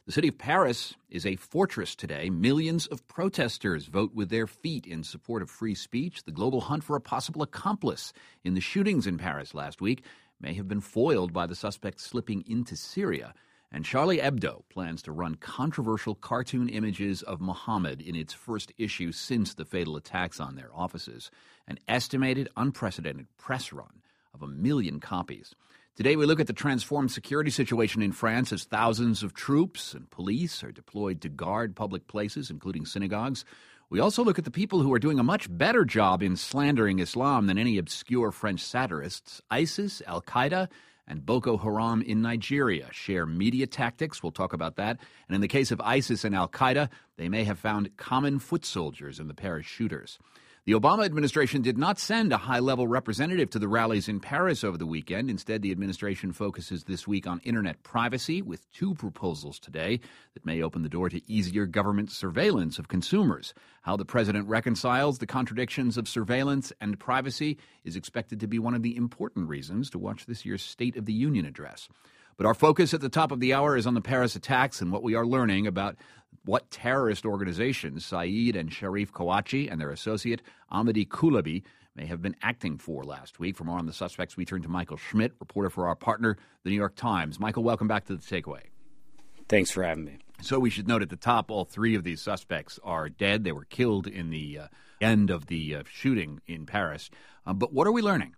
The city of Paris is a fortress today. Millions of protesters vote with their feet in support of free speech. The global hunt for a possible accomplice in the shootings in Paris last week may have been foiled by the suspects slipping into Syria. And Charlie Hebdo plans to run controversial cartoon images of Muhammad in its first issue since the fatal attacks on their offices. An estimated unprecedented press run of 1 million copies. Today we look at the transformed security situation in France as thousands of troops and police are deployed to guard public places, including synagogues. We also look at the people who are doing a much better job in slandering Islam than any obscure French satirists. ISIS, Al-Qaeda, and Boko Haram in Nigeria share media tactics. We'll talk about that. And in the case of ISIS and Al-Qaeda, they may have found common foot soldiers in the Paris shooters. The Obama administration did not send a high-level representative to the rallies in Paris over the weekend. Instead, the administration focuses this week on internet privacy with 2 proposals today that may open the door to easier government surveillance of consumers. How the president reconciles the contradictions of surveillance and privacy is expected to be one of the important reasons to watch this year's State of the Union address. But our focus at the top of the hour is on the Paris attacks and what we are learning about what terrorist organizations Saeed and Sharif Kouachi and their associate Amedy Coulibaly may have been acting for last week. For more on the suspects, we turn to Michael Schmidt, reporter for our partner, The New York Times. Michael, welcome back to The Takeaway. Thanks for having me. So we should note at the top, all 3 of these suspects are dead. They were killed in the end of the shooting in Paris. But what are we learning?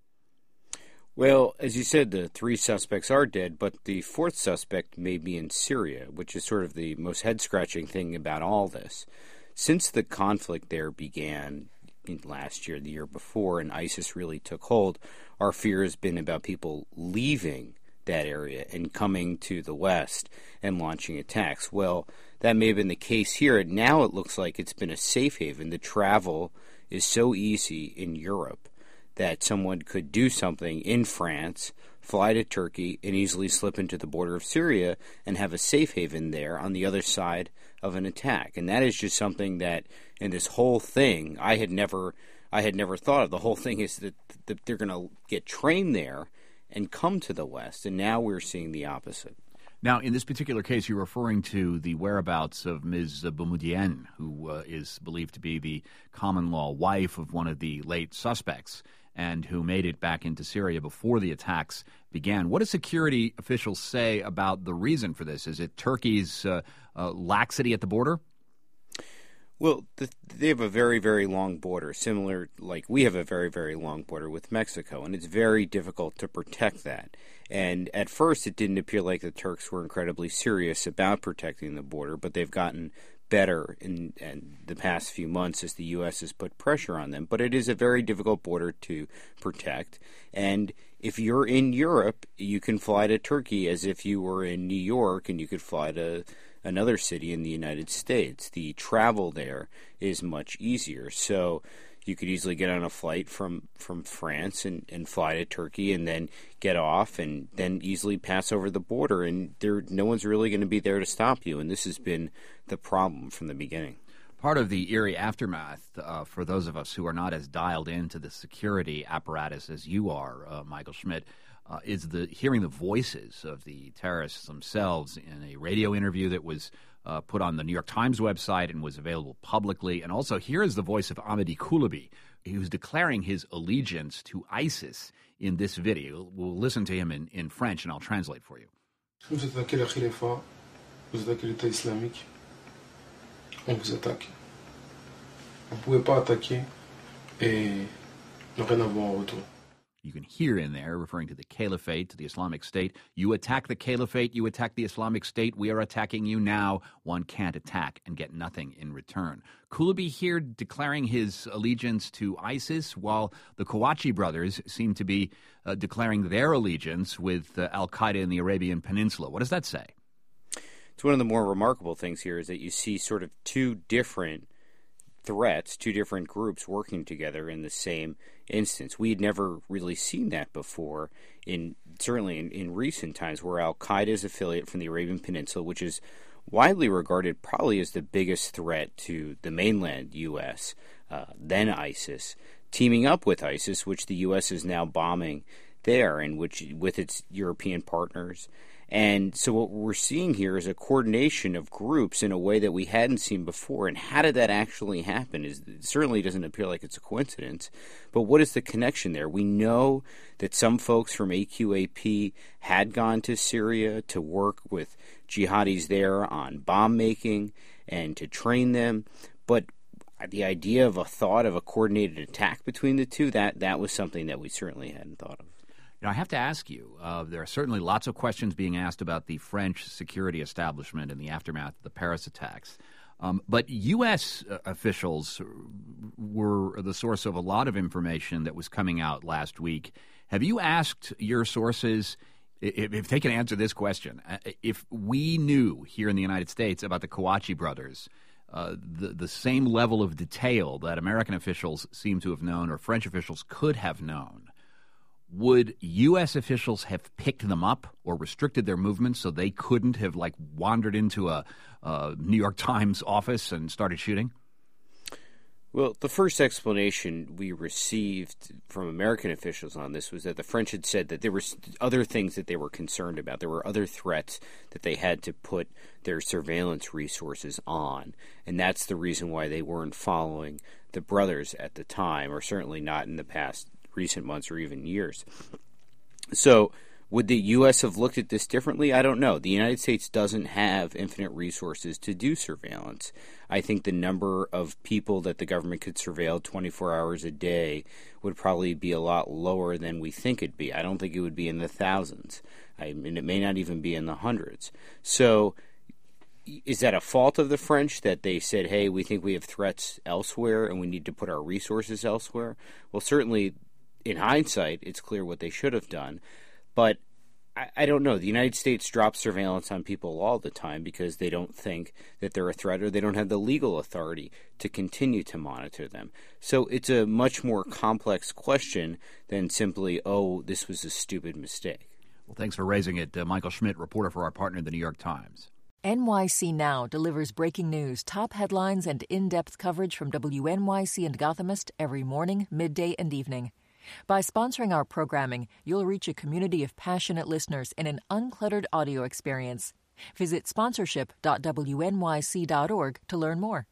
Well, as you said, the 3 suspects are dead, but the 4th suspect may be in Syria, which is sort of the most head-scratching thing about all this. Since the conflict there began last year, the year before, and ISIS really took hold, our fear has been about people leaving that area and coming to the West and launching attacks. Well, that may have been the case here. Now it looks like it's been a safe haven. The travel is so easy in Europe that someone could do something in France, fly to Turkey, and easily slip into the border of Syria and have a safe haven there on the other side of an attack. And that is just something that, in this whole thing, I had never thought of. The whole thing is that they're going to get trained there and come to the West, and now we're seeing the opposite. Now, in this particular case, you're referring to the whereabouts of Ms. Boumediene, who is believed to be the common-law wife of one of the late suspects, and who made it back into Syria before the attacks began. What do security officials say about the reason for this? Is it Turkey's laxity at the border? Well, they have a very, very long border, similar like we have a very, very long border with Mexico, and it's very difficult to protect that. And at first, it didn't appear like the Turks were incredibly serious about protecting the border, but they've gotten better in the past few months as the U.S. has put pressure on them. But it is a very difficult border to protect. And if you're in Europe, you can fly to Turkey as if you were in New York, and you could fly to another city in the United States. The travel there is much easier. So you could easily get on a flight from France and fly to Turkey and then get off and then easily pass over the border. And no one's really going to be there to stop you. And this has been the problem from the beginning. Part of the eerie aftermath for those of us who are not as dialed into the security apparatus as you are, Michael Schmidt, is hearing the voices of the terrorists themselves in a radio interview that was put on the New York Times website and was available publicly. And also, here is the voice of Amedy Coulibaly, who's declaring his allegiance to ISIS in this video. We'll listen to him in French, and I'll translate for you. Vous attaquez la Khalifa, vous attaquez l'État islamique, on vous attaque. Vous ne pouvez pas attaquer et ne rien avoir en retour. You can hear in there, referring to the Caliphate, to the Islamic State. You attack the Caliphate, you attack the Islamic State. We are attacking you now. One can't attack and get nothing in return. Coulibaly here declaring his allegiance to ISIS, while the Kouachi brothers seem to be declaring their allegiance with Al-Qaeda in the Arabian Peninsula. What does that say? It's one of the more remarkable things here is that you see sort of 2 different threats, 2 different groups working together in the same instance. We had never really seen that before, certainly in recent times, where Al-Qaeda's affiliate from the Arabian Peninsula, which is widely regarded probably as the biggest threat to the mainland U.S., then ISIS, teaming up with ISIS, which the U.S. is now bombing there, and which with its European partners. And so what we're seeing here is a coordination of groups in a way that we hadn't seen before. And how did that actually happen? It certainly doesn't appear like it's a coincidence. But what is the connection there? We know that some folks from AQAP had gone to Syria to work with jihadis there on bomb making and to train them. But the idea of a coordinated attack between the two, that was something that we certainly hadn't thought of. I have to ask you, there are certainly lots of questions being asked about the French security establishment in the aftermath of the Paris attacks. But U.S. officials were the source of a lot of information that was coming out last week. Have you asked your sources if they can answer this question? If we knew here in the United States about the Kouachi brothers, the same level of detail that American officials seem to have known or French officials could have known, would U.S. officials have picked them up or restricted their movements so they couldn't have, wandered into a New York Times office and started shooting? Well, the first explanation we received from American officials on this was that the French had said that there were other things that they were concerned about. There were other threats that they had to put their surveillance resources on. And that's the reason why they weren't following the brothers at the time, or certainly not in the past recent months or even years. So would the U.S. have looked at this differently? I don't know. The United States doesn't have infinite resources to do surveillance. I think the number of people that the government could surveil 24 hours a day would probably be a lot lower than we think it'd be. I don't think it would be in the thousands. I mean, it may not even be in the hundreds. So is that a fault of the French that they said, hey, we think we have threats elsewhere and we need to put our resources elsewhere? Well, certainly in hindsight, it's clear what they should have done. But I don't know. The United States drops surveillance on people all the time because they don't think that they're a threat or they don't have the legal authority to continue to monitor them. So it's a much more complex question than simply, oh, this was a stupid mistake. Well, thanks for raising it. Michael Schmidt, reporter for our partner, The New York Times. NYC Now delivers breaking news, top headlines, and in-depth coverage from WNYC and Gothamist every morning, midday, and evening. By sponsoring our programming, you'll reach a community of passionate listeners in an uncluttered audio experience. Visit sponsorship.wnyc.org to learn more.